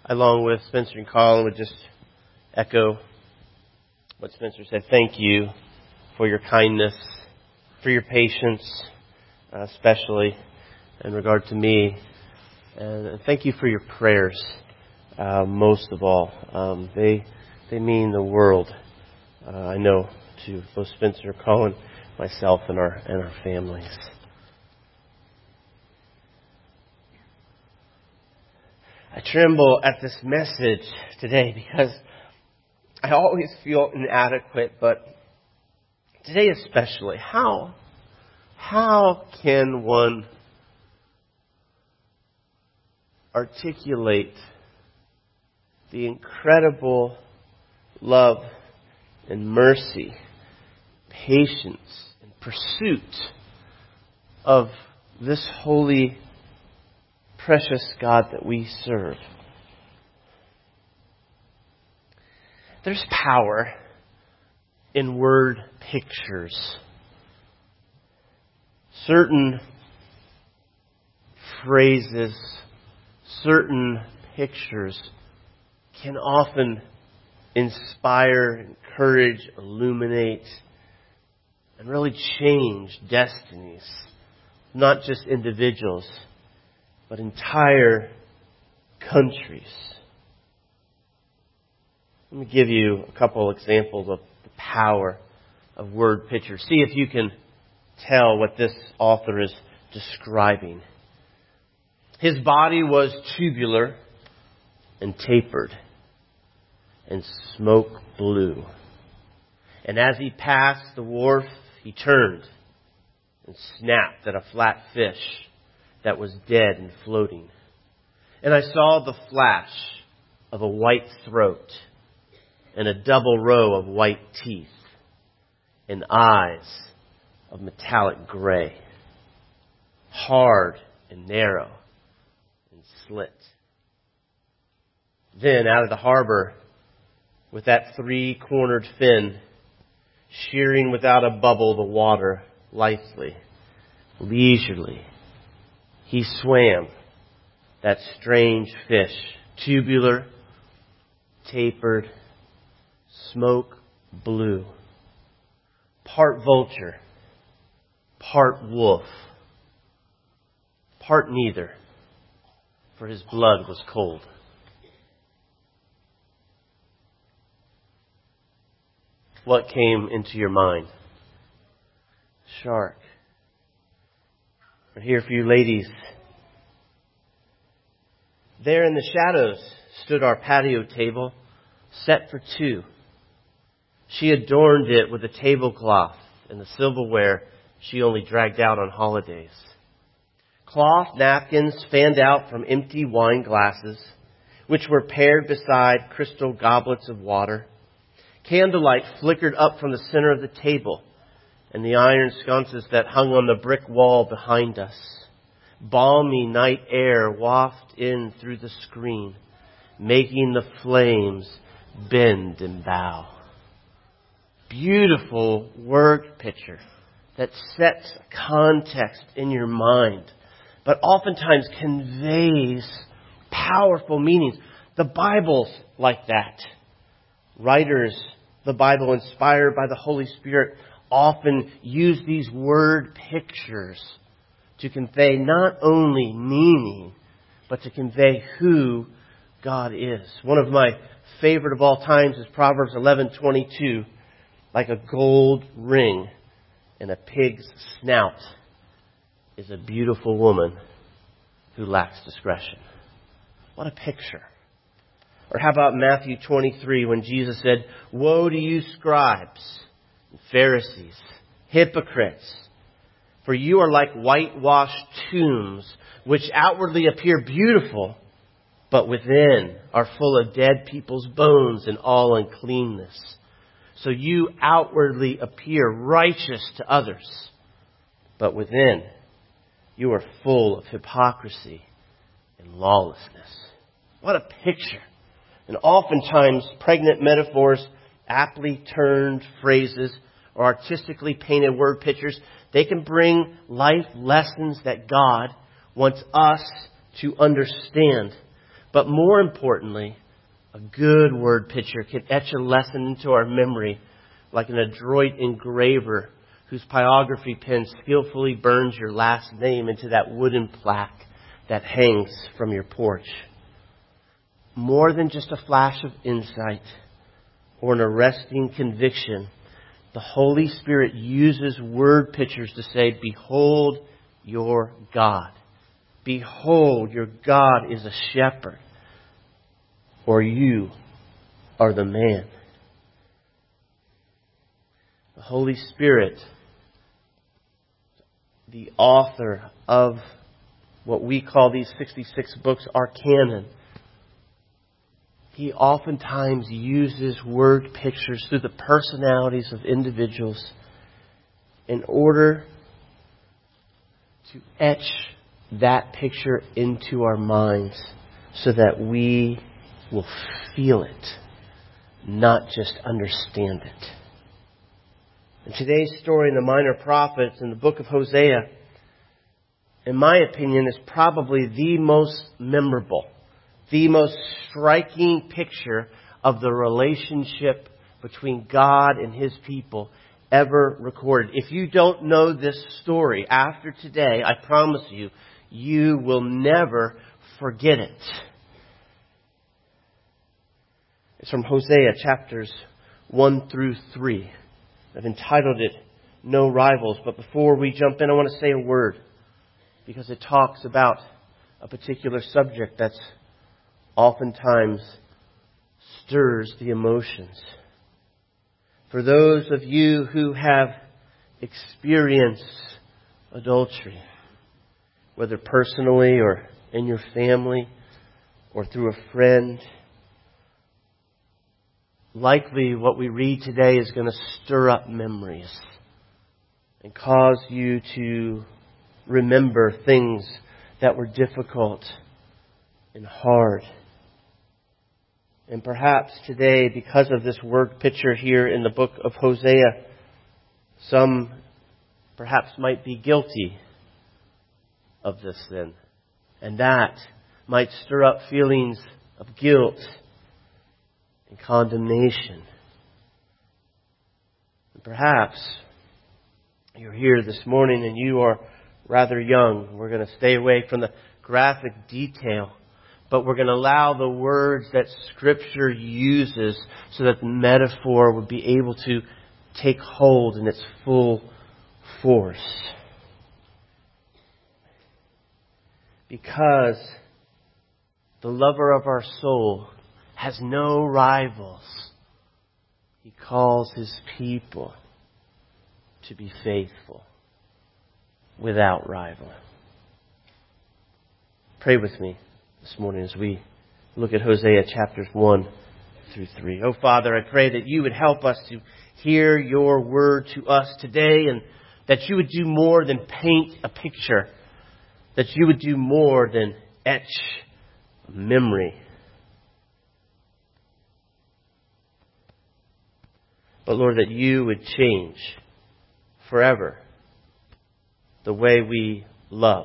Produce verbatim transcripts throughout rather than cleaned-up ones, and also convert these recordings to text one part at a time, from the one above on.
along with Spencer and Colin, would just echo what Spencer said. Thank you for your kindness, for your patience, uh, especially in regard to me. And thank you for your prayers, uh, most of all. Um, they they mean the world, uh, I know, to both Spencer, Colin, myself, and our and our families. I tremble at this message today because I always feel inadequate, but today especially, how how can one articulate the incredible love and mercy, patience, and pursuit of this holy, precious God that we serve? There's power in word pictures. Certain phrases, certain pictures can often inspire, encourage, illuminate, and really change destinies. Not just individuals, but entire countries. Let me give you a couple examples of the power of word pictures. See if you can tell what this author is describing. His body was tubular and tapered and smoke blue. And as he passed the wharf, he turned and snapped at a flat fish that was dead and floating. And I saw the flash of a white throat and a double row of white teeth and eyes of metallic gray, hard and narrow and slit. Then out of the harbor, with that three-cornered fin, shearing without a bubble the water lithely, leisurely, he swam, that strange fish, tubular, tapered, smoke blue, part vulture, part wolf, part neither, for his blood was cold. What came into your mind? Shark. We're here for you ladies. There in the shadows stood our patio table, set for two. She adorned it with a tablecloth and the silverware she only dragged out on holidays. Cloth napkins fanned out from empty wine glasses, which were paired beside crystal goblets of water. Candlelight flickered up from the center of the table and the iron sconces that hung on the brick wall behind us. Balmy night air wafted in through the screen, making the flames bend and bow. Beautiful word picture that sets context in your mind, but oftentimes conveys powerful meanings. The Bible's like that. Writers, the Bible inspired by the Holy Spirit, often use these word pictures to convey not only meaning, but to convey who God is. One of my favorite of all times is Proverbs eleven twenty-two. Like a gold ring in a pig's snout is a beautiful woman who lacks discretion. What a picture. Or how about Matthew twenty-three when Jesus said, "Woe to you scribes and Pharisees, hypocrites, for you are like whitewashed tombs, which outwardly appear beautiful, but within are full of dead people's bones and all uncleanness. So you outwardly appear righteous to others, but within you are full of hypocrisy and lawlessness." What a picture. And oftentimes, pregnant metaphors, aptly turned phrases, or artistically painted word pictures, they can bring life lessons that God wants us to understand. But more importantly, a good word picture can etch a lesson into our memory like an adroit engraver whose pyrography pen skillfully burns your last name into that wooden plaque that hangs from your porch. More than just a flash of insight or an arresting conviction, the Holy Spirit uses word pictures to say, behold your God. Behold, your God is a shepherd, or you are the man. The Holy Spirit, the author of what we call these sixty-six books, our canon, He oftentimes uses word pictures through the personalities of individuals in order to etch that picture into our minds so that we will feel it, not just understand it. And today's story in the Minor Prophets in the book of Hosea, in my opinion, is probably the most memorable, the most striking picture of the relationship between God and His people ever recorded. If you don't know this story after today, I promise you, you will never forget it. It's from Hosea chapters one through three. I've entitled it, No Rivals. But before we jump in, I want to say a word, because it talks about a particular subject that's oftentimes stirs the emotions. For those of you who have experienced adultery, whether personally or in your family or through a friend, likely what we read today is going to stir up memories and cause you to remember things that were difficult and hard. And perhaps today, because of this word picture here in the book of Hosea, some perhaps might be guilty of this sin. And that might stir up feelings of guilt and condemnation. And perhaps you're here this morning and you are rather young. We're going to stay away from the graphic detail, but we're going to allow the words that Scripture uses so that the metaphor would be able to take hold in its full force. Because the lover of our soul has no rivals. He calls His people to be faithful without rival. Pray with me this morning as we look at Hosea chapters one through three. Oh, Father, I pray that You would help us to hear Your word to us today, and that You would do more than paint a picture, that You would do more than etch a memory. But Lord, that You would change forever the way we love,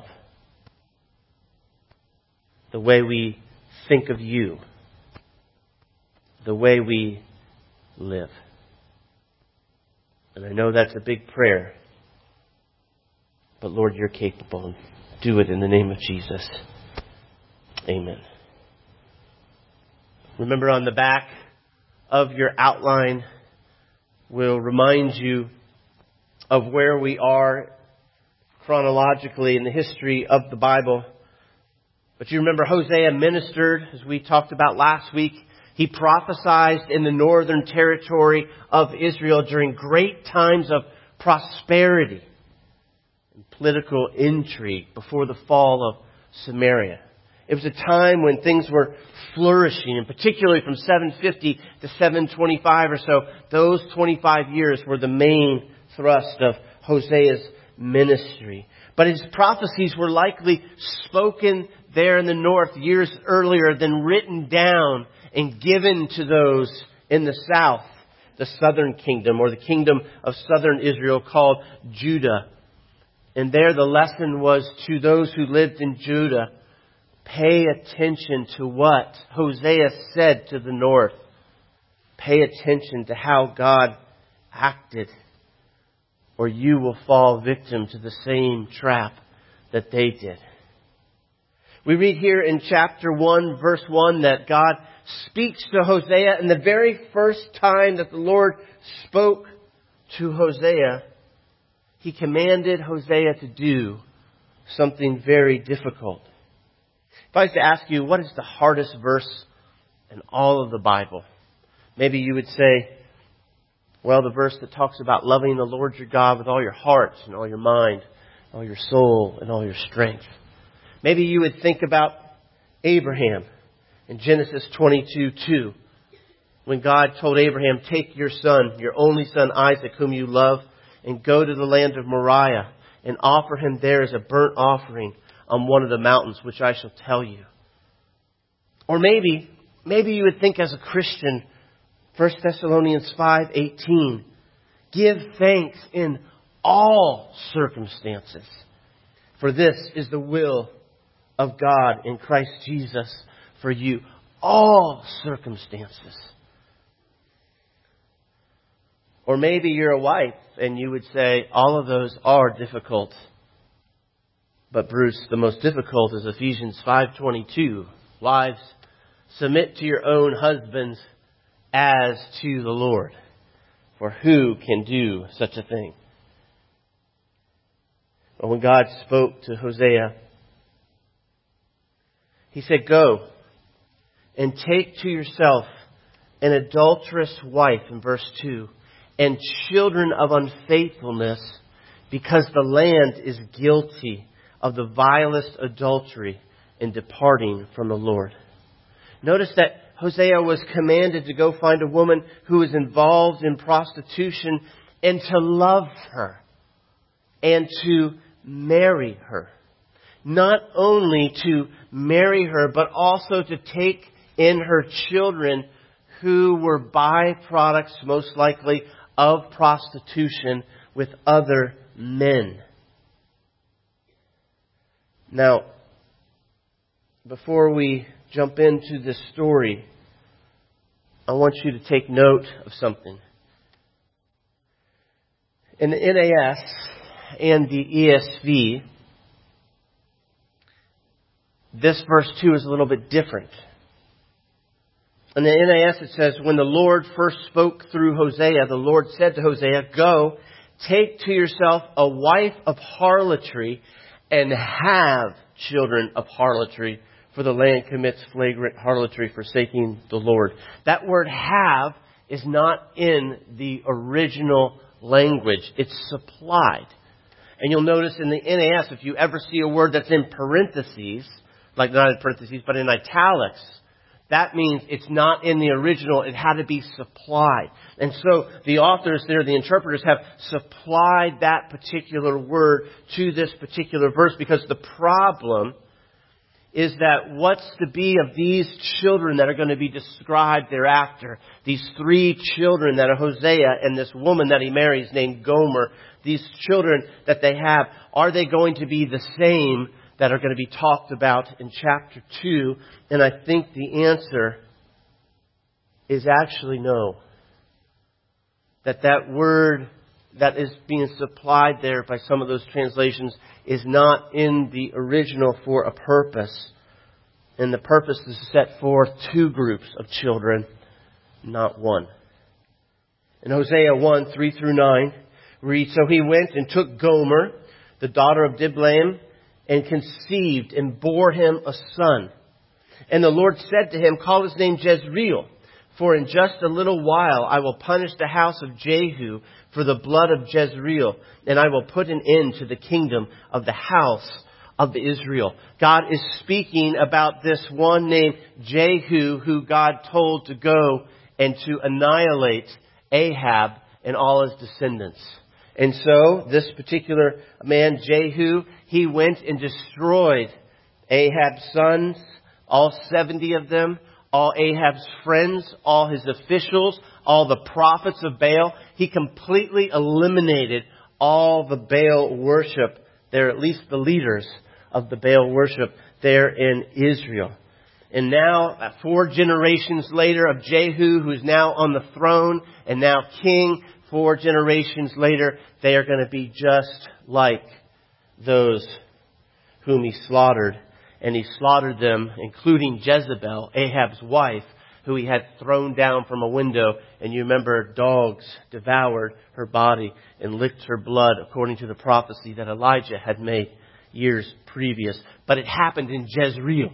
the way we think of You, the way we live. And I know that's a big prayer, but Lord, You're capable. Do it in the name of Jesus. Amen. Remember, on the back of your outline will remind you of where we are chronologically in the history of the Bible. But you remember Hosea ministered, as we talked about last week. He prophesied in the northern territory of Israel during great times of prosperity and political intrigue before the fall of Samaria. It was a time when things were flourishing, and particularly from seven fifty to seven twenty-five or so. Those twenty-five years were the main thrust of Hosea's ministry. But his prophecies were likely spoken there in the north years earlier than written down and given to those in the south, the southern kingdom, or the kingdom of southern Israel called Judah. And there the lesson was to those who lived in Judah: Pay attention to what Hosea said to the north. Pay attention to how God acted, or you will fall victim to the same trap that they did. We read here in chapter one, verse one, that God speaks to Hosea, and the very first time that the Lord spoke to Hosea, He commanded Hosea to do something very difficult. If I was to ask you, what is the hardest verse in all of the Bible? Maybe you would say, well, the verse that talks about loving the Lord your God with all your heart and all your mind, all your soul and all your strength. Maybe you would think about Abraham in Genesis twenty-two two. When God told Abraham, take your son, your only son Isaac, whom you love, and go to the land of Moriah and offer him there as a burnt offering on one of the mountains, which I shall tell you. Or maybe, maybe you would think as a Christian, First Thessalonians five eighteen, give thanks in all circumstances, for this is the will of God in Christ Jesus for you. All circumstances. Or maybe you're a wife and you would say, all of those are difficult. But Bruce, the most difficult is Ephesians five twenty-two. Wives, submit to your own husbands as to the Lord. For who can do such a thing? But when God spoke to Hosea, He said, go and take to yourself an adulterous wife, in verse two, and children of unfaithfulness, because the land is guilty of the vilest adultery in departing from the Lord. Notice that Hosea was commanded to go find a woman who was involved in prostitution and to love her and to marry her. Not only to marry her, but also to take in her children who were byproducts, most likely, of prostitution with other men. Now, before we jump into this story, I want you to take note of something. In the N A S and the E S V, this verse two is a little bit different. In the N A S it says, when the Lord first spoke through Hosea, the Lord said to Hosea, go, take to yourself a wife of harlotry and have children of harlotry, for the land commits flagrant harlotry, forsaking the Lord. That word have is not in the original language. It's supplied. And you'll notice in the N A S, if you ever see a word that's in parentheses, like not in parentheses, but in italics, that means it's not in the original. It had to be supplied. And so the authors there, the interpreters, have supplied that particular word to this particular verse, because the problem is that what's to be of these children that are going to be described thereafter? These three children that are Hosea and this woman that he marries named Gomer, these children that they have, are they going to be the same that are going to be talked about in chapter two? And I think the answer is actually no. That that word that is being supplied there by some of those translations is not in the original for a purpose. And the purpose is to set forth two groups of children, not one. In Hosea one, three through nine, read, so he went and took Gomer, the daughter of Diblaim, and conceived and bore him a son. And the Lord said to him, call his name Jezreel, for in just a little while I will punish the house of Jehu for the blood of Jezreel, and I will put an end to the kingdom of the house of Israel. God is speaking about this one named Jehu, who God told to go and to annihilate Ahab and all his descendants. And so this particular man, Jehu, he went and destroyed Ahab's sons, all seventy of them, all Ahab's friends, all his officials, all the prophets of Baal. He completely eliminated all the Baal worship. They're at least the leaders of the Baal worship there in Israel. And now, four generations later of Jehu, who's now on the throne and now king, four generations later, they are going to be just like those whom he slaughtered. And he slaughtered them, including Jezebel, Ahab's wife, who he had thrown down from a window. And you remember dogs devoured her body and licked her blood, according to the prophecy that Elijah had made years previous. But it happened in Jezreel.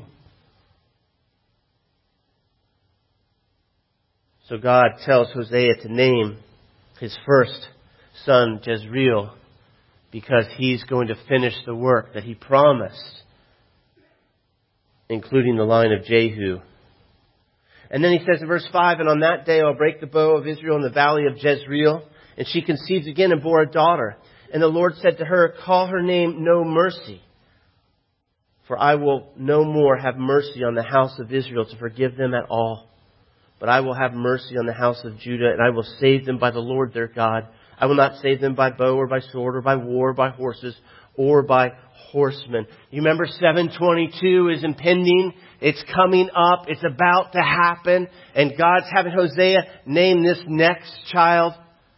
So God tells Hosea to name his first son Jezreel, because he's going to finish the work that he promised, including the line of Jehu. And then he says in verse five, and on that day I'll break the bow of Israel in the valley of Jezreel. And she conceived again and bore a daughter. And the Lord said to her, call her name No Mercy, for I will no more have mercy on the house of Israel to forgive them at all. But I will have mercy on the house of Judah, and I will save them by the Lord their God. I will not save them by bow or by sword or by war or by horses or by horsemen. You remember seven twenty-two is impending. It's coming up. It's about to happen. And God's having Hosea name this next child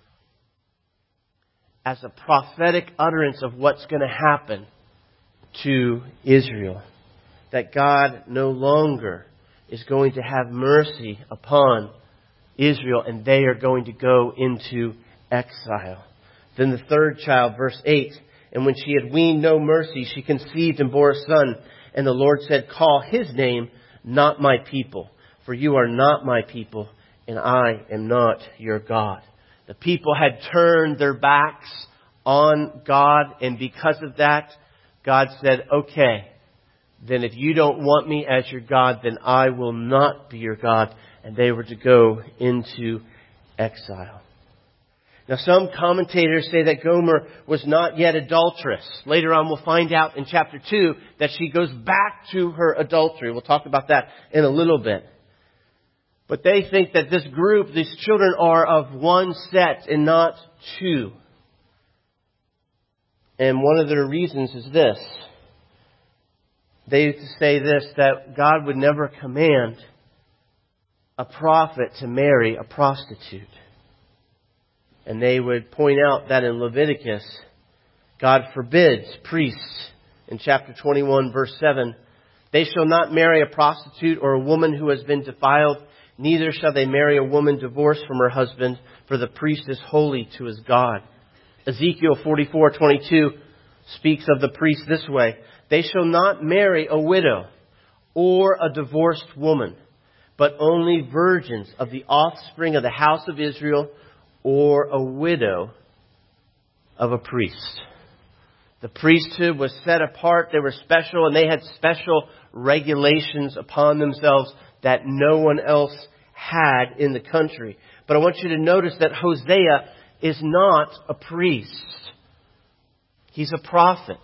as a prophetic utterance of what's going to happen to Israel. That God no longer is going to have mercy upon Israel, and they are going to go into exile. Then the third child, verse eight, and when she had weaned no mercy, she conceived and bore a son. And the Lord said, call his name Not My People, for you are not my people, and I am not your God. The people had turned their backs on God, and because of that, God said, okay, then if you don't want me as your God, then I will not be your God. And they were to go into exile. Now, some commentators say that Gomer was not yet adulterous. Later on, we'll find out in chapter two that she goes back to her adultery. We'll talk about that in a little bit. But they think that this group, these children, are of one set and not two. And one of their reasons is this. They say this, that God would never command a prophet to marry a prostitute. And they would point out that in Leviticus, God forbids priests in chapter twenty-one, verse seven, they shall not marry a prostitute or a woman who has been defiled, neither shall they marry a woman divorced from her husband, for the priest is holy to his God. Ezekiel forty-four twenty-two speaks of the priest this way, they shall not marry a widow or a divorced woman, but only virgins of the offspring of the house of Israel, or a widow of a priest. The priesthood was set apart. They were special, and they had special regulations upon themselves that no one else had in the country. But I want you to notice that Hosea is not a priest. He's a prophet.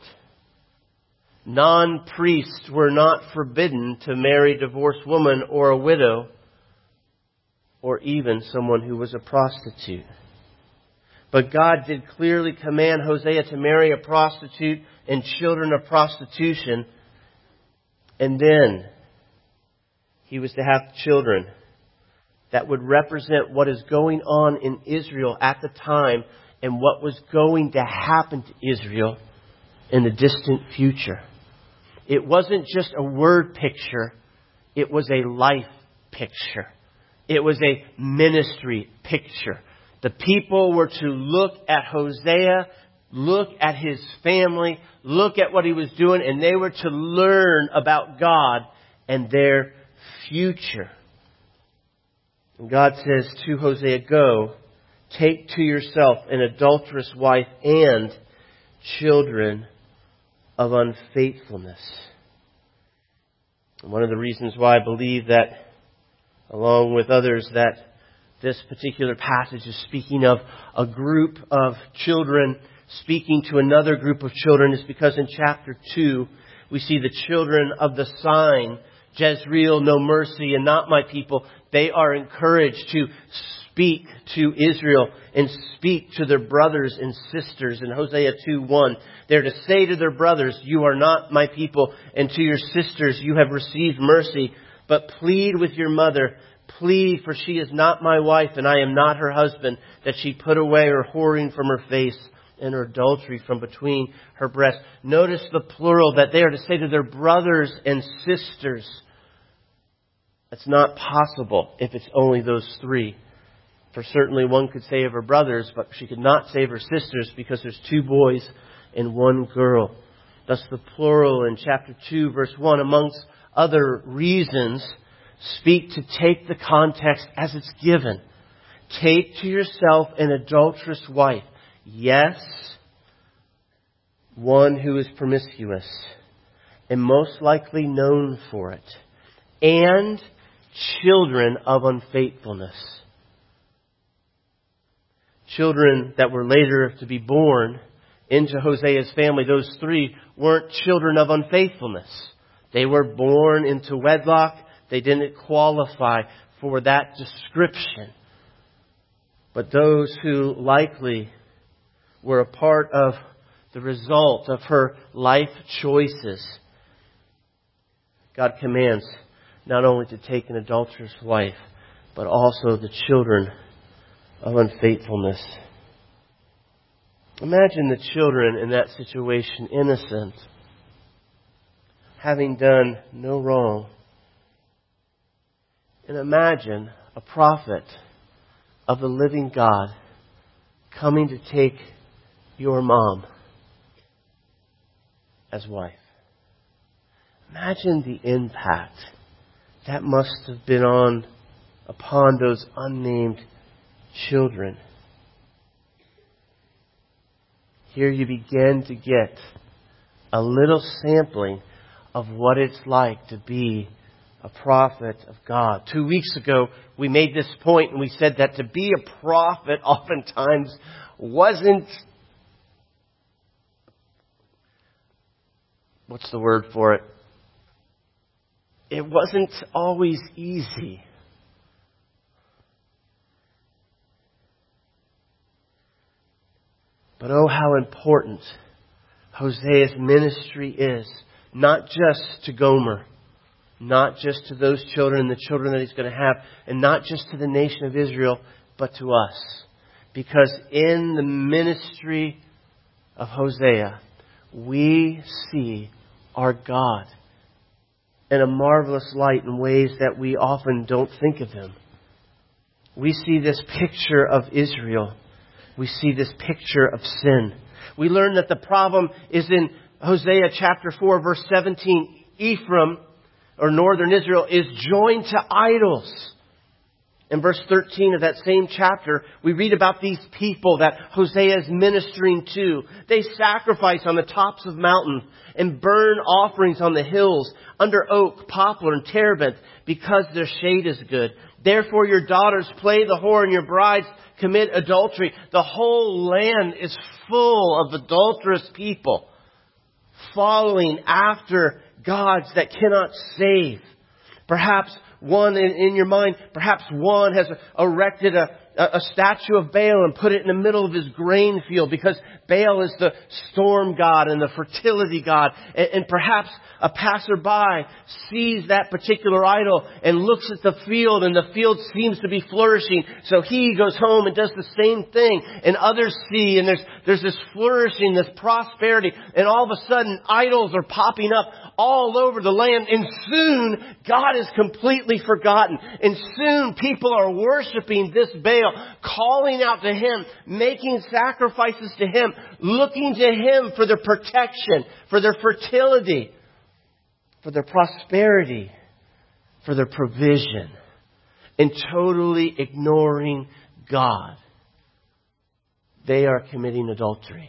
Non-priests were not forbidden to marry a divorced woman or a widow, or even someone who was a prostitute. But God did clearly command Hosea to marry a prostitute and children of prostitution. And then he was to have children that would represent what is going on in Israel at the time and what was going to happen to Israel in the distant future. It wasn't just a word picture. It was a life picture. It was a ministry picture. The people were to look at Hosea, look at his family, look at what he was doing, and they were to learn about God and their future. And God says to Hosea, go, take to yourself an adulterous wife and children of unfaithfulness. And one of the reasons why I believe that, along with others, that this particular passage is speaking of a group of children speaking to another group of children is because in chapter two, we see the children of the sign, Jezreel, No Mercy, and Not My People. They are encouraged to speak to Israel and speak to their brothers and sisters. In Hosea two one, they're to say to their brothers, "You are not my people," and to your sisters, "You have received mercy." But plead with your mother, plead, for she is not my wife, and I am not her husband, that she put away her whoring from her face and her adultery from between her breasts. Notice the plural, that they are to say to their brothers and sisters. It's not possible if it's only those three. For certainly one could say of her brothers, but she could not say of her sisters, because there's two boys and one girl. Thus the plural in chapter two, verse one, amongst other reasons, speak to take the context as it's given. Take to yourself an adulterous wife. Yes, one who is promiscuous and most likely known for it. And children of unfaithfulness. Children that were later to be born into Hosea's family, those three weren't children of unfaithfulness. They were born into wedlock. They didn't qualify for that description. But those who likely were a part of the result of her life choices, God commands not only to take an adulterous wife, but also the children of unfaithfulness. Imagine the children in that situation, innocent, having done no wrong. And imagine a prophet of the living God coming to take your mom as wife. Imagine the impact that must have been on upon those unnamed children. Here you begin to get a little sampling of what it's like to be a prophet of God. Two weeks ago, we made this point and we said that to be a prophet oftentimes wasn't, what's the word for it? It wasn't always easy. But oh, how important Hosea's ministry is, not just to Gomer, not just to those children and the children that he's going to have, and not just to the nation of Israel, but to us. Because in the ministry of Hosea, we see our God in a marvelous light in ways that we often don't think of Him. We see this picture of Israel. We see this picture of sin. We learn that the problem is in Hosea chapter four, verse seventeen. Ephraim, or northern Israel, is joined to idols. In verse thirteen of that same chapter, we read about these people that Hosea is ministering to. They sacrifice on the tops of mountains and burn offerings on the hills under oak, poplar, and terebinth because their shade is good. Therefore your daughters play the whore and your brides commit adultery. The whole land is full of adulterous people following after gods that cannot save. Perhaps one in, in your mind, perhaps one has erected a, a, a statue of Baal and put it in the middle of his grain field because Baal is the storm god and the fertility god. And, and perhaps a passerby sees that particular idol and looks at the field and the field seems to be flourishing. So he goes home and does the same thing. And others see, and there's, there's this flourishing, this prosperity. And all of a sudden idols are popping up all over the land. And soon God is completely forgotten. And soon people are worshiping this Baal, calling out to him, making sacrifices to him, looking to him for their protection, for their fertility, for their prosperity, for their provision, and totally ignoring God. They are committing adultery.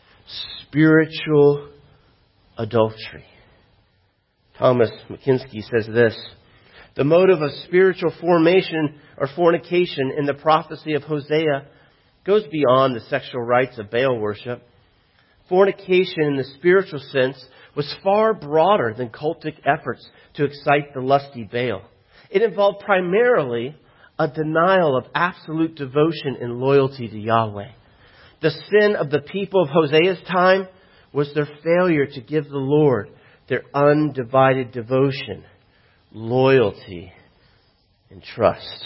Spiritual adultery. Thomas McKinsey says this: the motive of spiritual formation or fornication in the prophecy of Hosea goes beyond the sexual rites of Baal worship. Fornication in the spiritual sense was far broader than cultic efforts to excite the lusty Baal. It involved primarily a denial of absolute devotion and loyalty to Yahweh. The sin of the people of Hosea's time was their failure to give the Lord their undivided devotion, loyalty, and trust.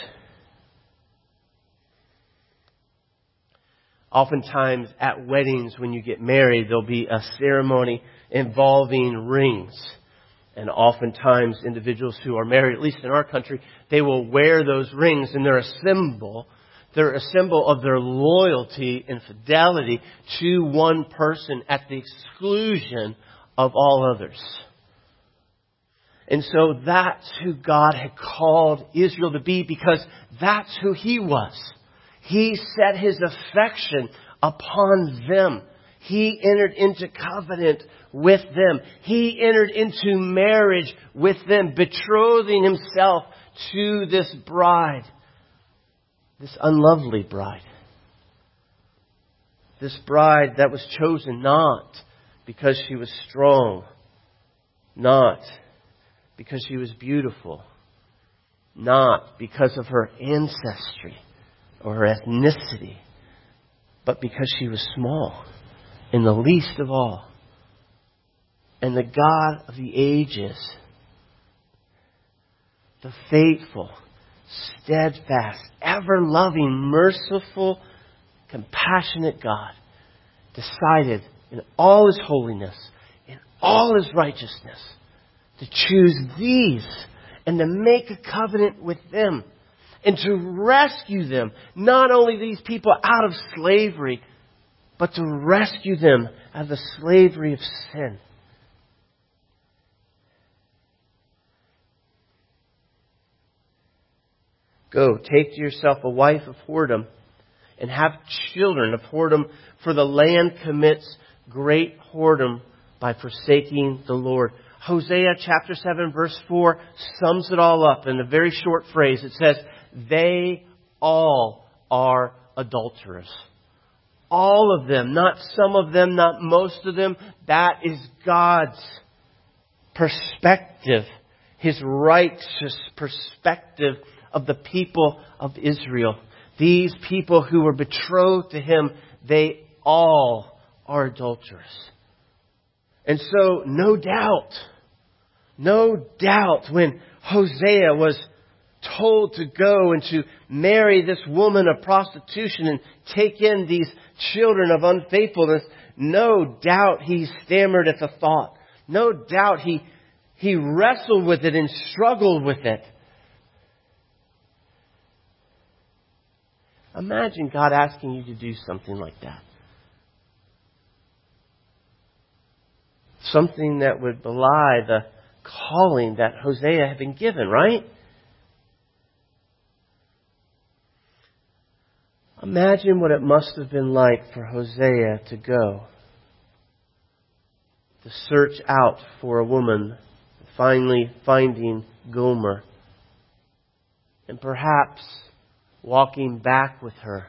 Oftentimes at weddings, when you get married, there'll be a ceremony involving rings. And oftentimes individuals who are married, at least in our country, they will wear those rings, and they're a symbol. They're a symbol of their loyalty and fidelity to one person at the exclusion of all others. And so that's who God had called Israel to be, because that's who He was. He set His affection upon them. He entered into covenant with them. He entered into marriage with them, betrothing Himself to this bride, this unlovely bride. This bride that was chosen not because she was strong, not because she was beautiful, not because of her ancestry or her ethnicity, but because she was small and the least of all. And the God of the ages, the faithful, steadfast, ever-loving, merciful, compassionate God, decided in all His holiness, in all His righteousness, to choose these and to make a covenant with them and to rescue them, not only these people out of slavery, but to rescue them out of the slavery of sin. Go, take to yourself a wife of whoredom and have children of whoredom, for the land commits great whoredom by forsaking the Lord. Hosea chapter seven verse four sums it all up in a very short phrase. It says, they all are adulterers. All of them, not some of them, not most of them. That is God's perspective, His righteous perspective of the people of Israel. These people who were betrothed to Him, they all are adulterous. And so, no doubt, no doubt when Hosea was told to go and to marry this woman of prostitution and take in these children of unfaithfulness, no doubt he stammered at the thought. No doubt he, he wrestled with it and struggled with it. Imagine God asking you to do something like that. Something that would belie the calling that Hosea had been given, right? Imagine what it must have been like for Hosea to go, to search out for a woman, finally finding Gomer, and perhaps walking back with her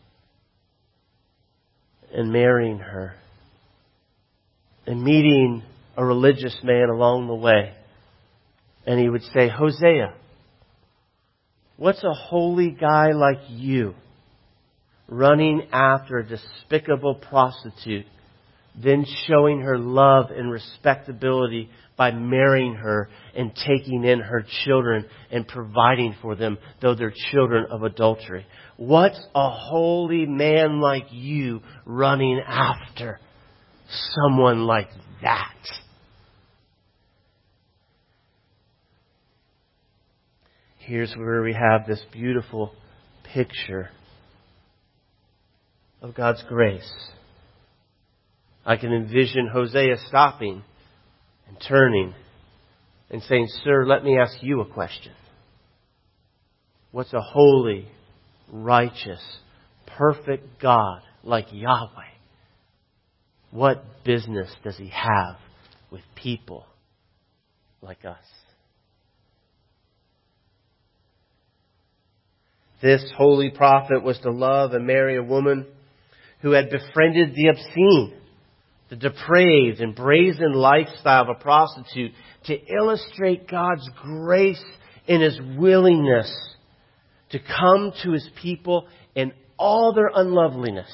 and marrying her and meeting a religious man along the way. And he would say, Hosea, what's a holy guy like you running after a despicable prostitute, then showing her love and respectability by marrying her and taking in her children and providing for them, though they're children of adultery? What's a holy man like you running after someone like that? Here's where we have this beautiful picture of God's grace. I can envision Hosea stopping and turning and saying, Sir, let me ask you a question. What's a holy, righteous, perfect God like Yahweh? What business does He have with people like us? This holy prophet was to love and marry a woman who had befriended the obscene, the depraved and brazen lifestyle of a prostitute, to illustrate God's grace in His willingness to come to His people in all their unloveliness.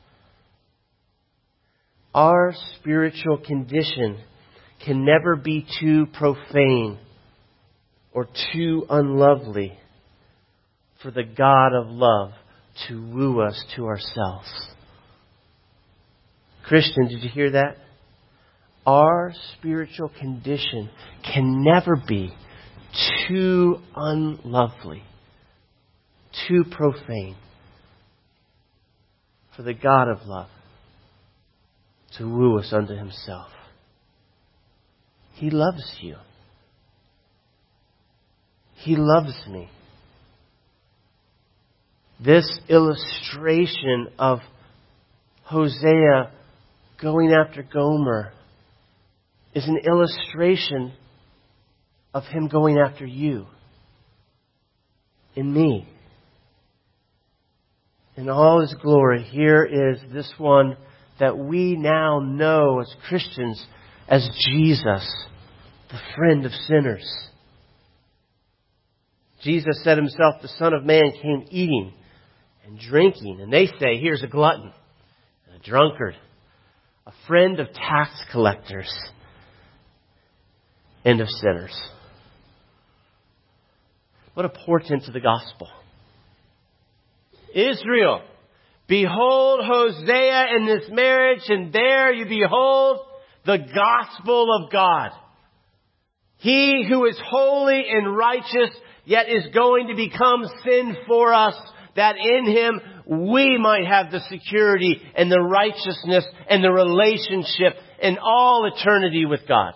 Our spiritual condition can never be too profane or too unlovely for the God of love to woo us to ourselves. Christian, did you hear that? Our spiritual condition can never be too unlovely, too profane for the God of love to woo us unto Himself. He loves you. He loves me. This illustration of Hosea going after Gomer is an illustration of Him going after you and me. In all His glory, here is this one that we now know as Christians as Jesus, the friend of sinners. Jesus said Himself, the Son of Man came eating and drinking. And they say, here's a glutton, a drunkard, a friend of tax collectors and of sinners. What a portent to the gospel. Israel, behold Hosea in this marriage, and there you behold the gospel of God. He who is holy and righteous, yet is going to become sin for us, that in Him we might have the security and the righteousness and the relationship in all eternity with God.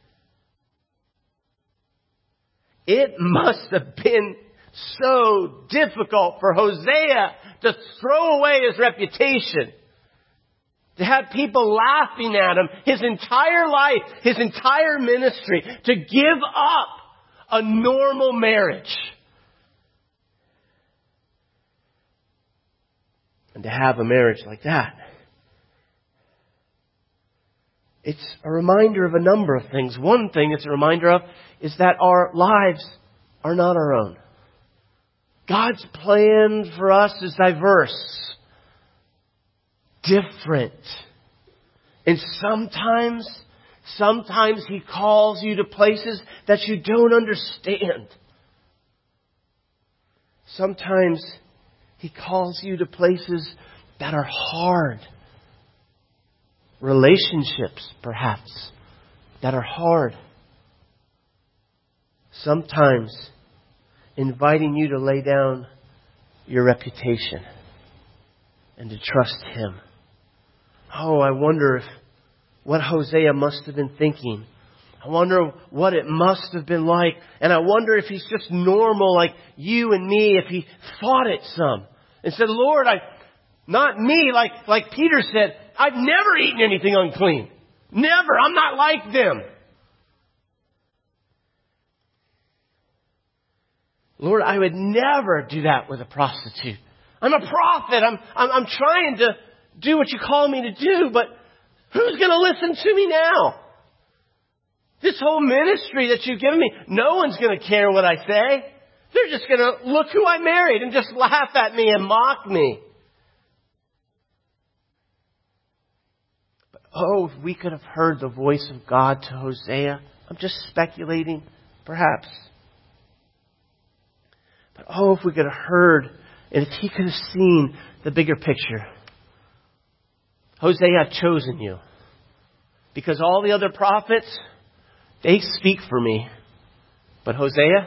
It must have been so difficult for Hosea to throw away his reputation, to have people laughing at him his entire life, his entire ministry, to give up a normal marriage. And to have a marriage like that. It's a reminder of a number of things. One thing it's a reminder of is that our lives are not our own. God's plan for us is diverse, different. And sometimes, sometimes He calls you to places that you don't understand. Sometimes He calls you to places that are hard. Relationships, perhaps, that are hard. Sometimes inviting you to lay down your reputation and to trust Him. Oh, I wonder if what Hosea must have been thinking. I wonder what it must have been like. And I wonder if he's just normal like you and me, if he fought it some and said, Lord, I, not me, like, like Peter said, I've never eaten anything unclean. Never. I'm not like them. Lord, I would never do that with a prostitute. I'm a prophet. I'm, I'm, I'm trying to do what you call me to do, but who's going to listen to me now? This whole ministry that you've given me, no one's going to care what I say. They're just going to look who I married and just laugh at me and mock me. But oh, if we could have heard the voice of God to Hosea. I'm just speculating, perhaps. But oh, if we could have heard, and if he could have seen the bigger picture. Hosea, I've chosen you. Because all the other prophets, they speak for me. But Hosea,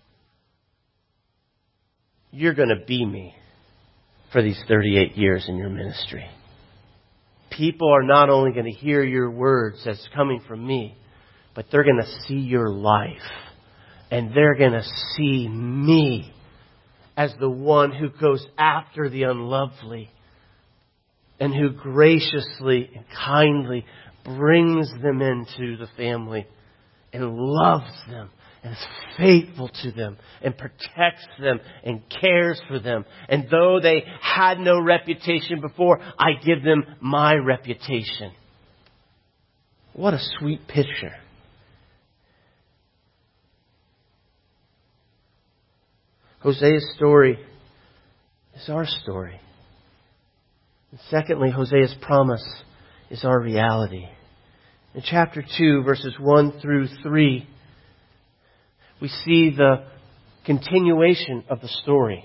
you're going to be me for these thirty-eight years in your ministry. People are not only going to hear your words as coming from me, but they're going to see your life. And they're going to see me as the one who goes after the unlovely and who graciously and kindly brings them into the family and loves them and is faithful to them and protects them and cares for them. And though they had no reputation before, I give them my reputation. What a sweet picture. Hosea's story is our story. And secondly, Hosea's promise is our reality. In chapter two, verses one through three, we see the continuation of the story.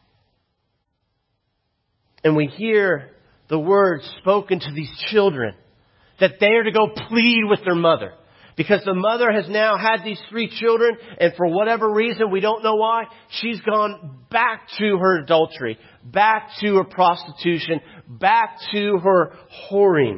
And we hear the words spoken to these children that they are to go plead with their mother. Because the mother has now had these three children, and for whatever reason, we don't know why, she's gone back to her adultery, back to her prostitution, back to her whoring.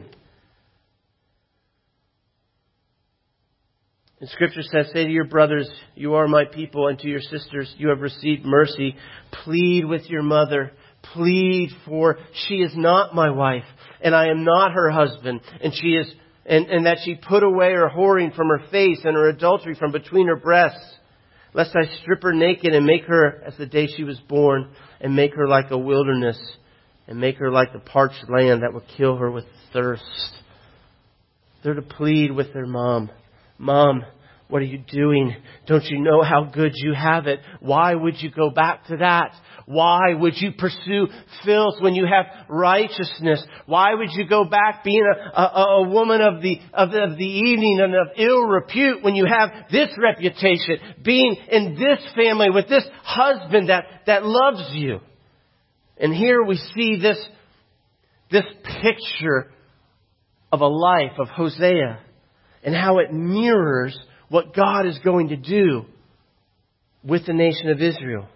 And Scripture says, say to your brothers, you are my people, and to your sisters, you have received mercy. Plead with your mother. Plead for, she is not my wife, and I am not her husband, and she is, and, and that she put away her whoring from her face and her adultery from between her breasts, lest I strip her naked and make her as the day she was born, and make her like a wilderness, and make her like the parched land that will kill her with thirst. They're to plead with their mom. Mom, what are you doing? Don't you know how good you have it? Why would you go back to that? Why would you pursue filth when you have righteousness? Why would you go back being a, a, a woman of the, of the of the evening and of ill repute when you have this reputation? Being in this family with this husband that, that loves you. And here we see this, this picture of a life of Hosea and how it mirrors what God is going to do with the nation of Israel.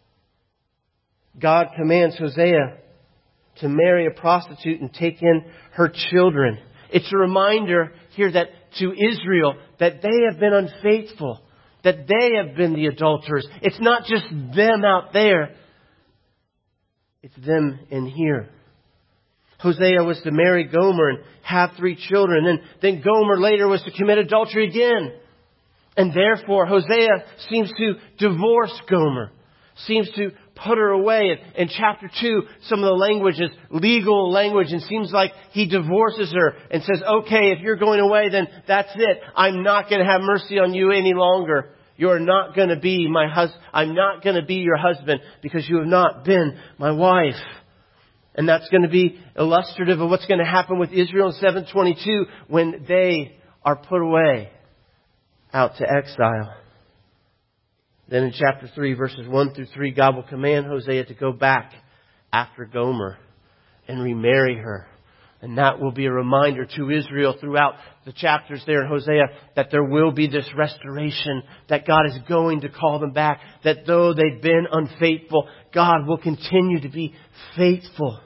God commands Hosea to marry a prostitute and take in her children. It's a reminder here that to Israel that they have been unfaithful, that they have been the adulterers. It's not just them out there. It's them in here. Hosea was to marry Gomer and have three children. And then Gomer later was to commit adultery again. And therefore Hosea seems to divorce Gomer. Seems to put her away. In chapter two, some of the language is legal language, and seems like he divorces her and says, okay, if you're going away, then that's it. I'm not going to have mercy on you any longer. You're not going to be my husband. I'm not going to be your husband because you have not been my wife. And that's going to be illustrative of what's going to happen with Israel in seven twenty-two when they are put away out to exile. Then in chapter three, verses one through three, God will command Hosea to go back after Gomer and remarry her. And that will be a reminder to Israel throughout the chapters there in Hosea that there will be this restoration, that God is going to call them back, that though they've been unfaithful, God will continue to be faithful.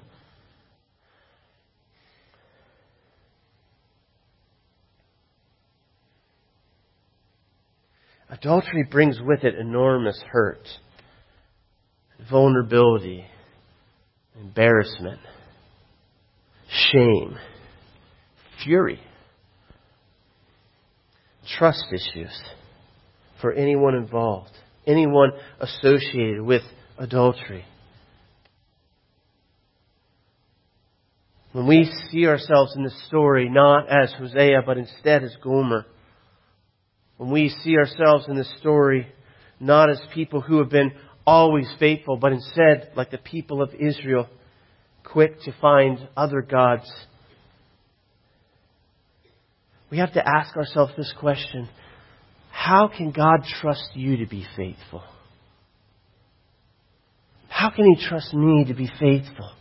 Adultery brings with it enormous hurt, vulnerability, embarrassment, shame, fury, trust issues for anyone involved, anyone associated with adultery. When we see ourselves in this story not as Hosea but instead as Gomer, when we see ourselves in this story not as people who have been always faithful, but instead like the people of Israel, quick to find other gods, we have to ask ourselves this question: how can God trust you to be faithful? How can He trust me to be faithful?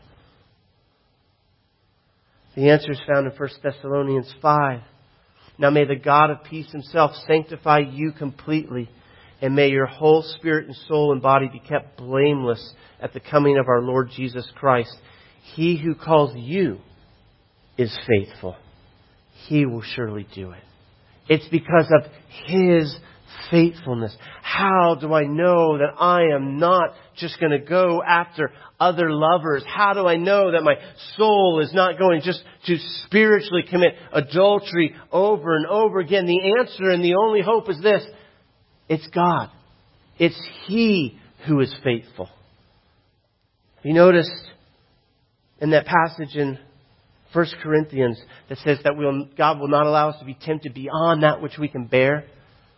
The answer is found in First Thessalonians five. Now may the God of peace Himself sanctify you completely, and may your whole spirit and soul and body be kept blameless at the coming of our Lord Jesus Christ. He who calls you is faithful. He will surely do it. It's because of His faithfulness. How do I know that I am not just going to go after other lovers? How do I know that my soul is not going just to spiritually commit adultery over and over again? The answer and the only hope is this: it's God. It's He who is faithful. You noticed in that passage in First Corinthians that says that we'll, God will not allow us to be tempted beyond that which we can bear.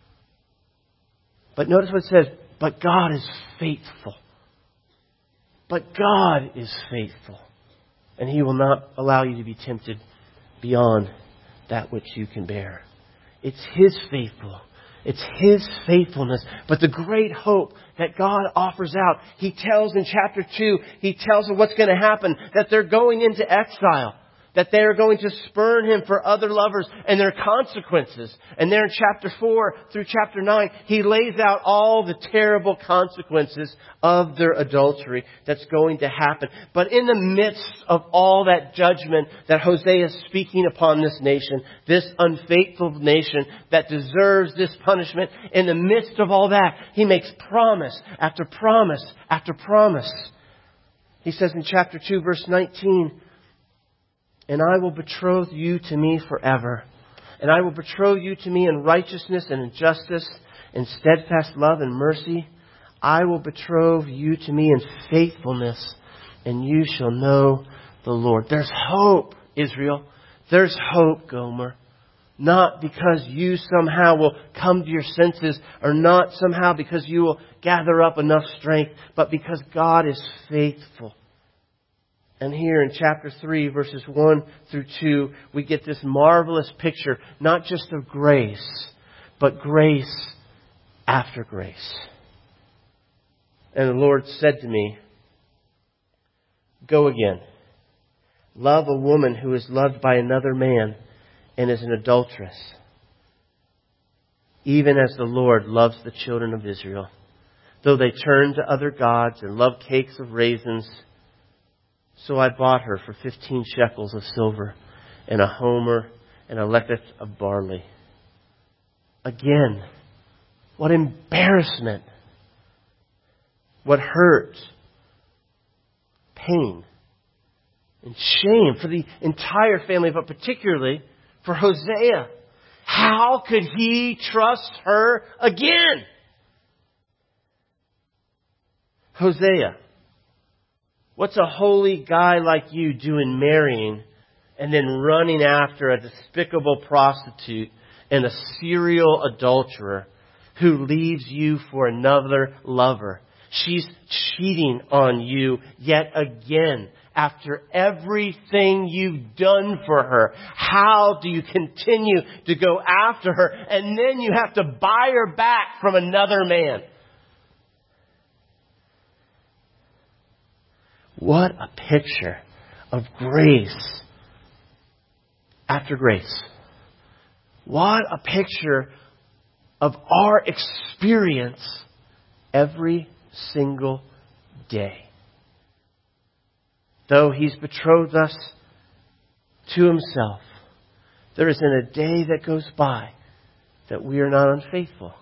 But notice what it says: but God is faithful. But God is faithful, and He will not allow you to be tempted beyond that which you can bear. It's His faithful. It's His faithfulness. But the great hope that God offers out, He tells in chapter two, He tells them what's going to happen, that they're going into exile, that they are going to spurn Him for other lovers and their consequences. And there in chapter four through chapter nine, He lays out all the terrible consequences of their adultery that's going to happen. But in the midst of all that judgment that Hosea is speaking upon this nation, this unfaithful nation that deserves this punishment, in the midst of all that, He makes promise after promise after promise. He says in chapter two, verse nineteen, "And I will betroth you to me forever. And I will betroth you to me in righteousness and in justice, in steadfast love and mercy. I will betroth you to me in faithfulness, and you shall know the Lord." There's hope, Israel. There's hope, Gomer. Not because you somehow will come to your senses, or not somehow because you will gather up enough strength, but because God is faithful. And here in chapter three, verses one through two, we get this marvelous picture, not just of grace, but grace after grace. And the Lord said to me, "Go again. Love a woman who is loved by another man and is an adulteress, even as the Lord loves the children of Israel. Though they turn to other gods and love cakes of raisins, so I bought her for fifteen shekels of silver and a homer and a leketh of barley." Again, what embarrassment. What hurt. Pain. And shame for the entire family, but particularly for Hosea. How could he trust her again? Hosea, what's a holy guy like you doing marrying and then running after a despicable prostitute and a serial adulterer who leaves you for another lover? She's cheating on you yet again after everything you've done for her. How do you continue to go after her, and then you have to buy her back from another man? What a picture of grace after grace. What a picture of our experience every single day. Though He's betrothed us to Himself, there isn't a day that goes by that we are not unfaithful,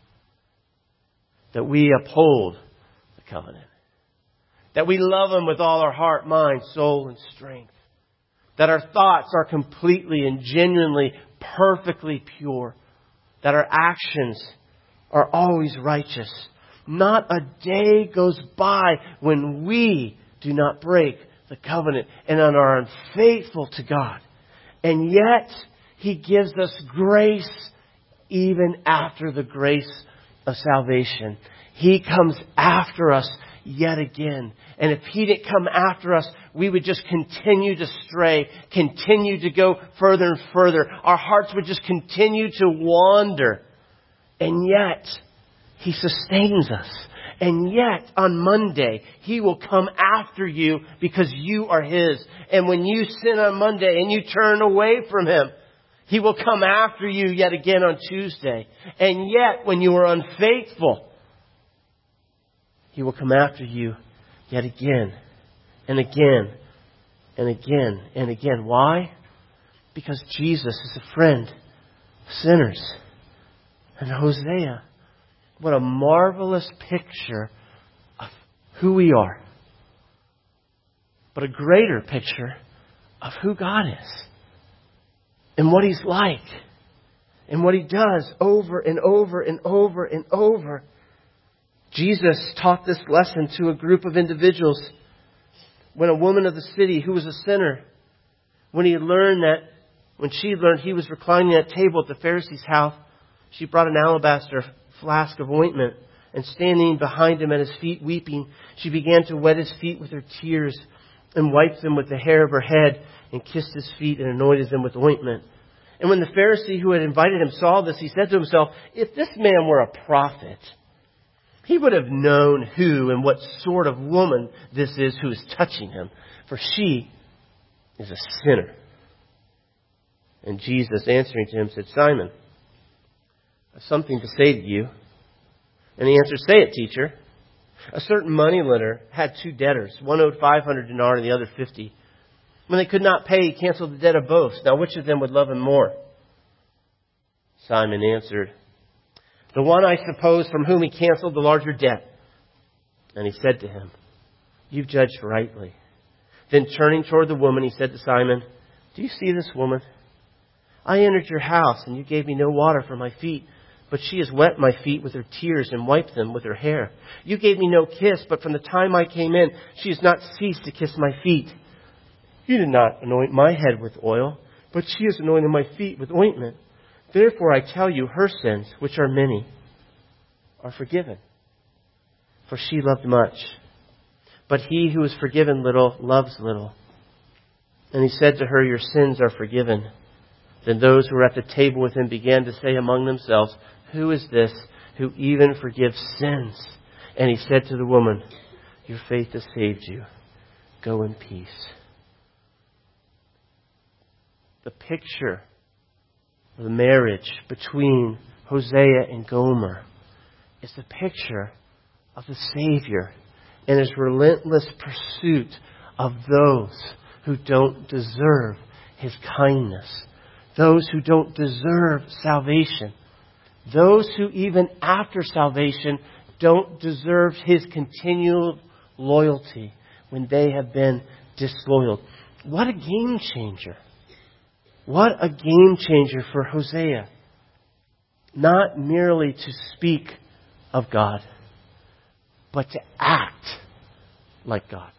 that we uphold the covenant, that we love Him with all our heart, mind, soul, and strength, that our thoughts are completely and genuinely, perfectly pure, that our actions are always righteous. Not a day goes by when we do not break the covenant and are unfaithful to God. And yet, He gives us grace even after the grace of salvation. He comes after us yet again. And if He didn't come after us, we would just continue to stray, continue to go further and further. Our hearts would just continue to wander. And yet, He sustains us. And yet, on Monday, He will come after you because you are His. And when you sin on Monday and you turn away from Him, He will come after you yet again on Tuesday. And yet, when you are unfaithful, He will come after you yet again and again and again and again. Why? Because Jesus is a friend of sinners. And Hosea, what a marvelous picture of who we are. But a greater picture of who God is. And what He's like. And what He does over and over and over and over. Jesus taught this lesson to a group of individuals when a woman of the city who was a sinner, when he learned that, when she learned He was reclining at table at the Pharisee's house, she brought an alabaster flask of ointment And standing behind him at his feet, weeping, she began to wet his feet with her tears and wiped them with the hair of her head and kissed his feet and anointed them with ointment. And when the Pharisee who had invited him saw this, he said to himself, if this man were a prophet, he would have known who and what sort of woman this is who is touching him, for she is a sinner. And Jesus, answering to him, said, Simon, I have something to say to you. And he answered, say it, teacher. A certain moneylender had two debtors. One owed five hundred denarii and the other fifty. When they could not pay, he canceled the debt of both. Now which of them would love him more? Simon answered, the one, I suppose, from whom he canceled the larger debt. And he said to him, you've judged rightly. Then turning toward the woman, he said to Simon, do you see this woman? I entered your house, and you gave me no water for my feet, but she has wet my feet with her tears and wiped them with her hair. You gave me no kiss, but from the time I came in, she has not ceased to kiss my feet. You did not anoint my head with oil, but she has anointed my feet with ointment. Therefore I tell you, her sins, which are many, are forgiven. For she loved much. But he who is forgiven little loves little. And he said to her, your sins are forgiven. Then those who were at the table with him began to say among themselves, who is this who even forgives sins? And he said to the woman, your faith has saved you. Go in peace. The picture of the marriage between Hosea and Gomer is the picture of the Savior and his relentless pursuit of those who don't deserve his kindness, those who don't deserve salvation, those who even after salvation don't deserve his continual loyalty when they have been disloyal. What a game changer. What a game changer for Hosea. Not merely to speak of God, but to act like God.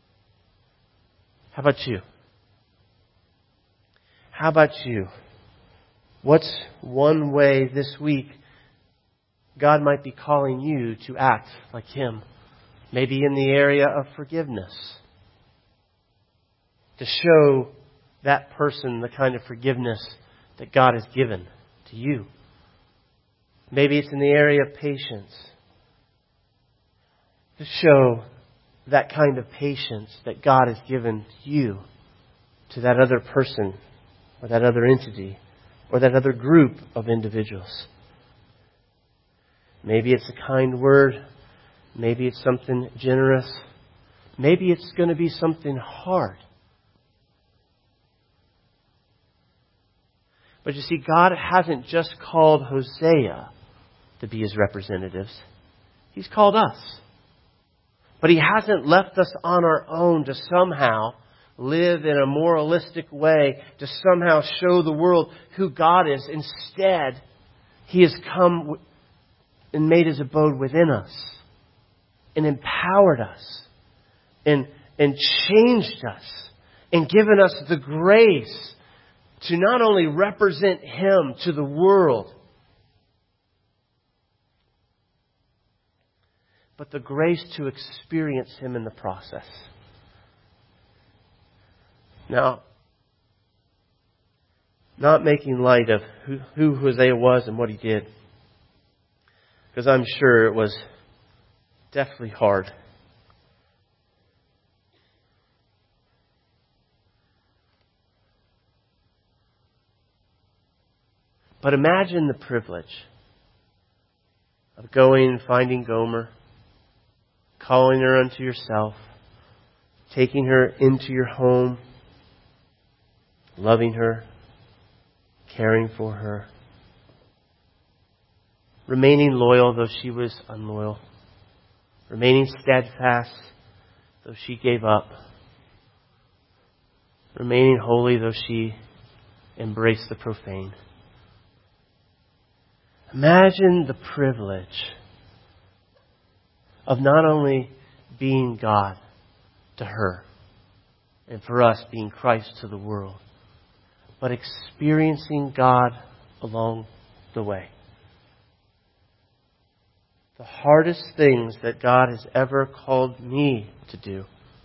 How about you? How about you? What's one way this week God might be calling you to act like Him? Maybe in the area of forgiveness. To show that person the kind of forgiveness that God has given to you. Maybe it's in the area of patience. To show that kind of patience that God has given you to that other person or that other entity or that other group of individuals. Maybe it's a kind word. Maybe it's something generous. Maybe it's going to be something hard. But you see, God hasn't just called Hosea to be His representatives. He's called us. But He hasn't left us on our own to somehow live in a moralistic way, to somehow show the world who God is. Instead, He has come and made His abode within us and empowered us and, and changed us and given us the grace to not only represent Him to the world, but the grace to experience Him in the process. Now, not making light of who, who Hosea was and what he did, because I'm sure it was definitely hard. But imagine the privilege of going and finding Gomer, calling her unto yourself, taking her into your home, loving her, caring for her, remaining loyal though she was unloyal, remaining steadfast though she gave up, remaining holy though she embraced the profane. Imagine the privilege of not only being God to her and for us being Christ to the world, but experiencing God along the way. the hardest things that God has ever called me to do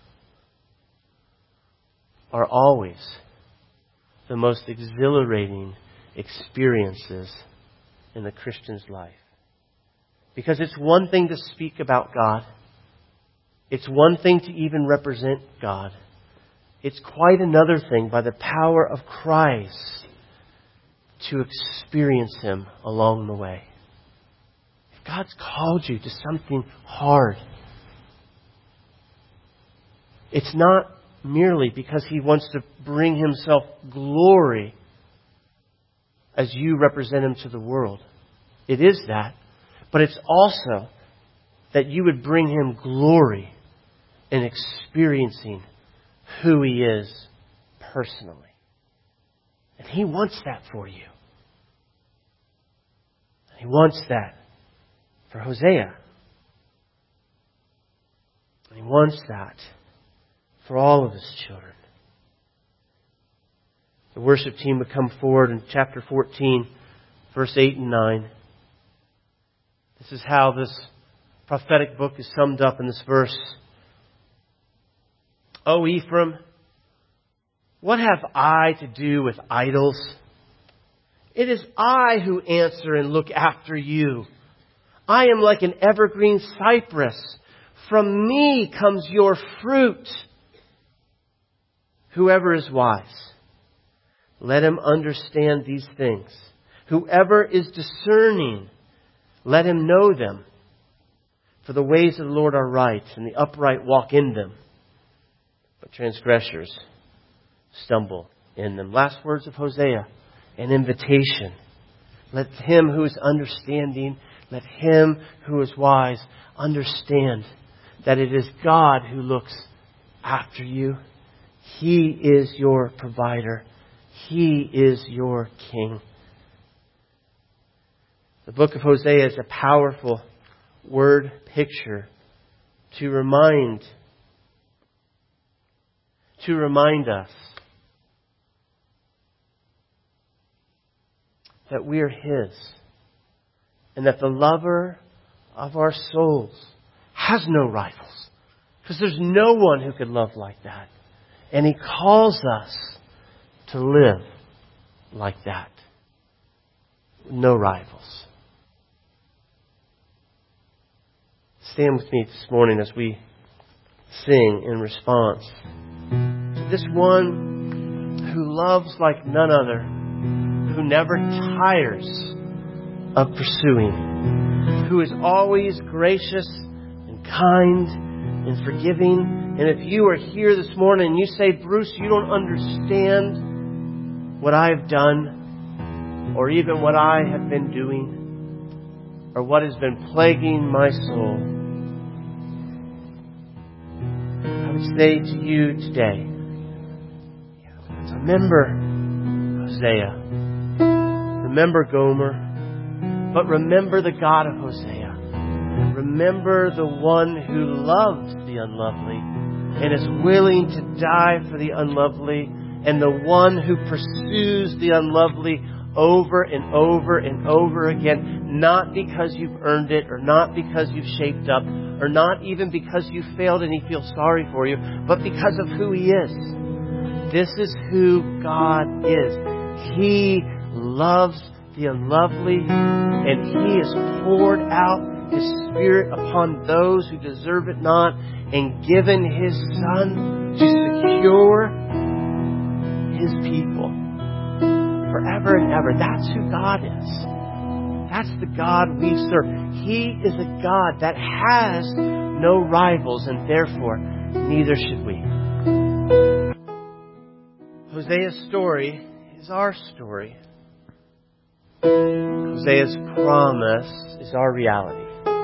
are always the most exhilarating experiences in the Christian's life. Because it's one thing to speak about God. It's one thing to even represent God. It's quite another thing, by the power of Christ, to experience Him along the way. If God's called you to something hard, it's not merely because He wants to bring Himself glory as you represent Him to the world. It is that. But it's also that you would bring Him glory in experiencing who He is personally. And He wants that for you. And He wants that for Hosea. And He wants that for all of His children. The worship team would come forward in chapter fourteen, verse eight and nine. This is how this prophetic book is summed up in this verse. O Ephraim, what have I to do with idols? It is I who answer and look after you. I am like an evergreen cypress. From me comes your fruit. Whoever is wise, let him understand these things. Whoever is discerning, let him know them. For the ways of the Lord are right, and the upright walk in them. But transgressors stumble in them. Last words of Hosea, an invitation. Let him who is understanding, let him who is wise understand that it is God who looks after you. He is your provider. He is your king. The book of Hosea is a powerful word picture to remind, to remind us that we are His and that the lover of our souls has no rivals, because there's no one who could love like that. And He calls us to live like that. No rivals. Stand with me this morning as we sing in response to this one who loves like none other, who never tires of pursuing, who is always gracious and kind and forgiving. And if you are here this morning and you say, Bruce, you don't understand what I've done, or even what I have been doing, or what has been plaguing my soul, I would say to you today, remember Hosea, remember Gomer, but remember the God of Hosea. Remember the one who loved the unlovely and is willing to die for the unlovely, and the one who pursues the unlovely over and over and over again, not because you've earned it, or not because you've shaped up, or not even because you failed and He feels sorry for you, but because of who He is. This is who God is. He loves the unlovely, and He has poured out His Spirit upon those who deserve it not, and given His Son to secure His people forever and ever. That's who God is. That's the God we serve. He is a God that has no rivals, and therefore neither should we. Hosea's story is our story. Hosea's promise is our reality.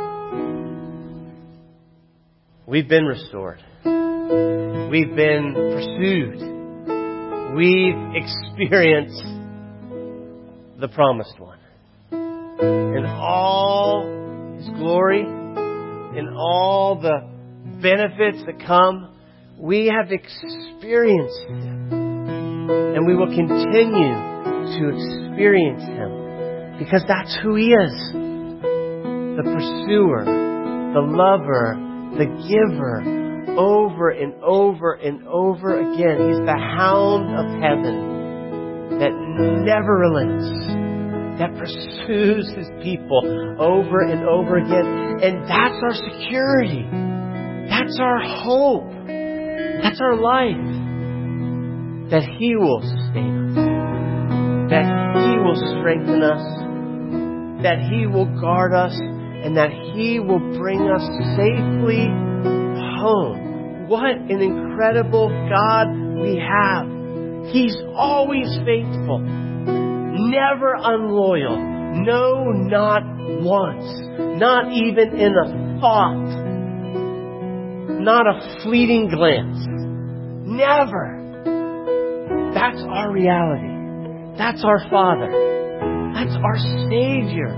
We've been restored. We've been pursued. We've experienced the promised one. In all His glory, in all the benefits that come, we have experienced Him. And we will continue to experience Him, because that's who He is. the pursuer, the lover, the giver, over and over and over again. He's the hound of heaven that never relents, that pursues His people over and over again. And that's our security. That's our hope. That's our life. That He will sustain us. That He will strengthen us. That He will guard us. And that He will bring us safely home. What an incredible God we have. He's always faithful. Never unloyal. No, not once. Not even in a thought. Not a fleeting glance. Never. That's our reality. That's our Father. That's our Savior.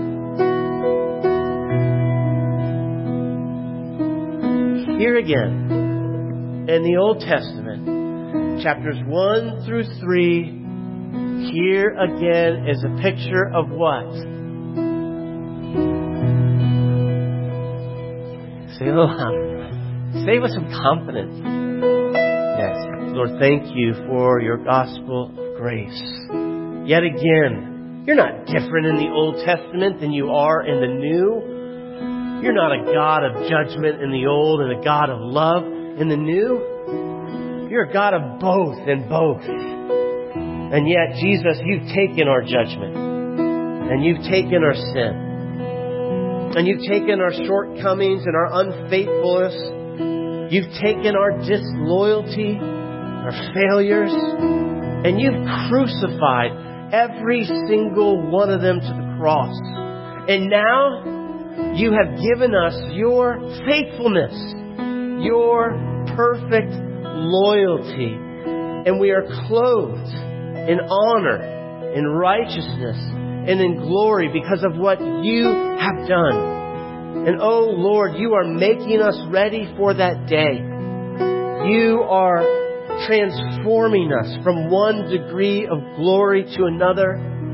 Here again, in the Old Testament, chapters one through three, here again is a picture of what? Say it a little louder. Say it with some confidence. Yes. Lord, thank you for your gospel of grace. Yet again, you're not different in the Old Testament than you are in the New. You're not a God of judgment in the old and a God of love in the new. You're a God of both and both. And yet, Jesus, you've taken our judgment. And you've taken our sin. And you've taken our shortcomings and our unfaithfulness. You've taken our disloyalty, our failures. And you've crucified every single one of them to the cross. And now, you have given us your faithfulness, your perfect loyalty. And we are clothed in honor, in righteousness, and in glory because of what you have done. And oh Lord, you are making us ready for that day. You are transforming us from one degree of glory to another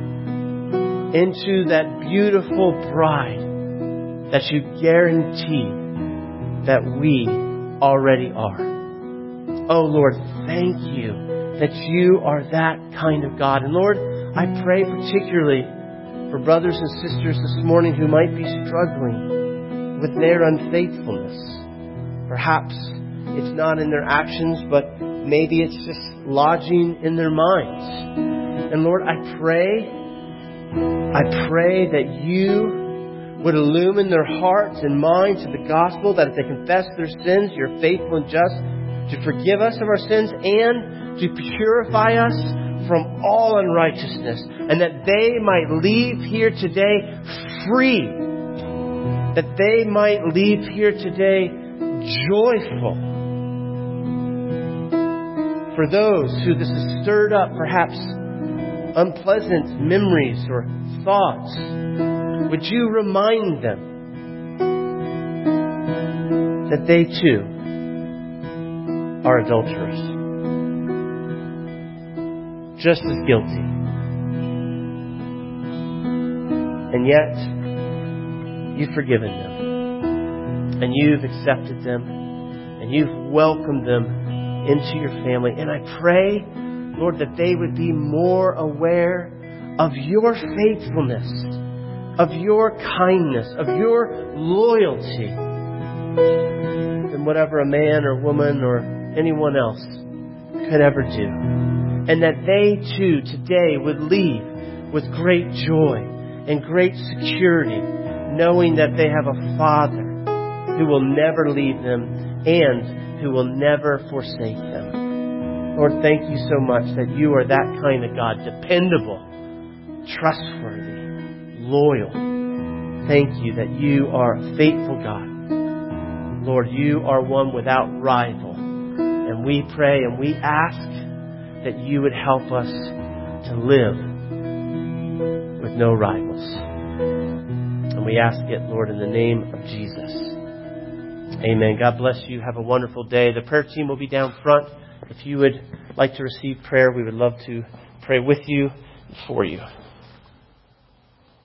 into that beautiful bride that you guarantee that we already are. Oh Lord, thank you that you are that kind of God. And Lord, I pray particularly for brothers and sisters this morning who might be struggling with their unfaithfulness. Perhaps it's not in their actions, but maybe it's just lodging in their minds. And Lord, I pray, I pray that you would illumine their hearts and minds to the gospel, that if they confess their sins, you're faithful and just to forgive us of our sins and to purify us from all unrighteousness, and that they might leave here today free, that they might leave here today joyful. For those who this has stirred up perhaps unpleasant memories or thoughts, would you remind them that they too are adulterers, just as guilty, and yet you've forgiven them, and you've accepted them, and you've welcomed them into your family. And I pray, Lord, that they would be more aware of your faithfulness, of your kindness, of your loyalty than whatever a man or woman or anyone else could ever do. And that they too today would leave with great joy and great security, knowing that they have a Father who will never leave them and who will never forsake them. Lord, thank you so much that you are that kind of God, dependable, trustworthy, loyal. Thank you that you are a faithful God. Lord, you are one without rival. And we pray and we ask that you would help us to live with no rivals. And we ask it, Lord, in the name of Jesus. Amen. God bless you. Have a wonderful day. The prayer team will be down front. If you would like to receive prayer, we would love to pray with you and for you.